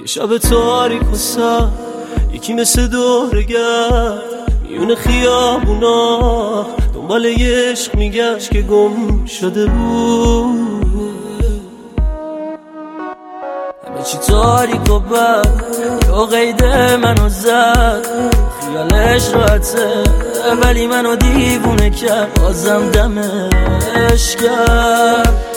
شب تاریک و سر یکی مثل دورگرد میون خیابونا دنبال یه عشق میگشت که گم شده بود. همه چی تاریک و بد یا قید منو زد، خیالش راحته ولی منو دیوونه کرد، بازم دمش کرد.